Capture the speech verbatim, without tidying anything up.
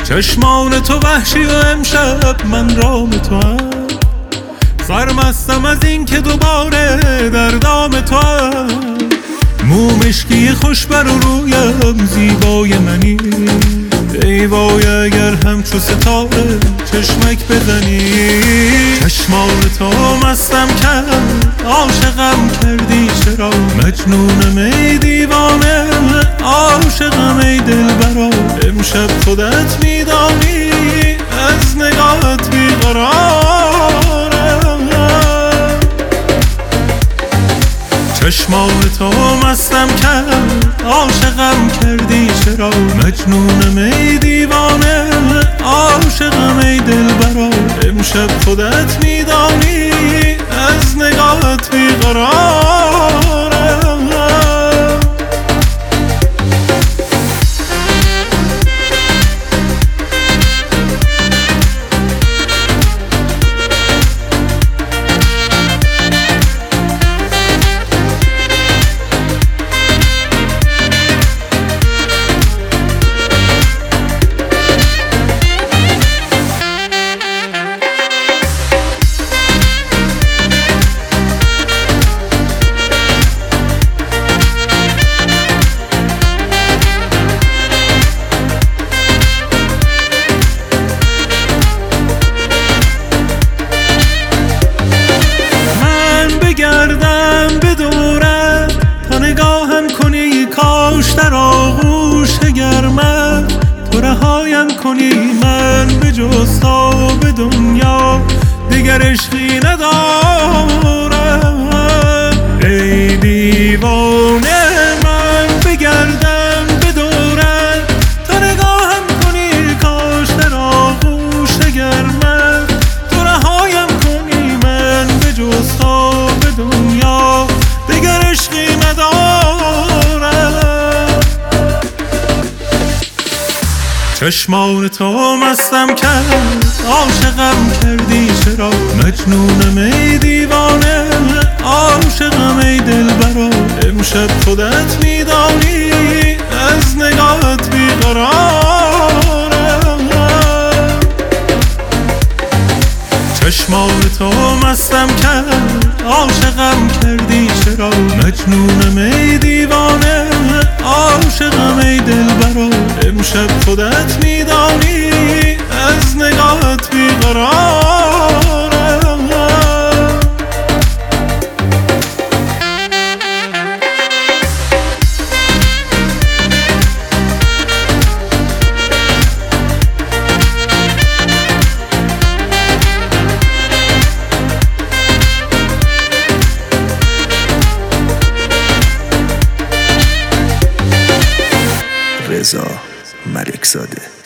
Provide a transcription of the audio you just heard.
چشمان تو وحشی و امشب من رام تو هم سرمستم از این که دوباره در دام تو هم مو مشکی خوش بر و رویم زیبای منی ای وای اگر همچو ستاره چشمک بزنی چشمان تو مستم کرد عاشقم کردی چرا مجنونم ای دیوانه عاشقم ای دلبرا امشب خودت میدانی از نگاهت بیقرارم چشمان تو مستم کرد عاشقم کردی چرا مجنونم ای دیوانه عاشقم ای دلبرا امشب خودت میدانی از نگاهت بیقرارم در آغوش گرمت تو رهایم کنی من به جز تا به دنیا دیگر عشقی ندارم ای دیوانه من بگردم به دورت تا نگاهم کنی کاش در آغوش گرمت تو رهایم کنی من به جز تا به دنیا دیگر عشقی ندارم چشمان تو مستم کرد عاشقم کردی چرا مجنونم ای دیوانه عاشقم ای دلبرا امشب خودت میدانی از نگاهت بیقرارم چشمان تو مستم کرد عاشقم کردی چرا مجنونم ای دیوانه عاشقم ای دلبرا امشب خودت میدانی از نگاهت بیقرارم رضا ملکزاده.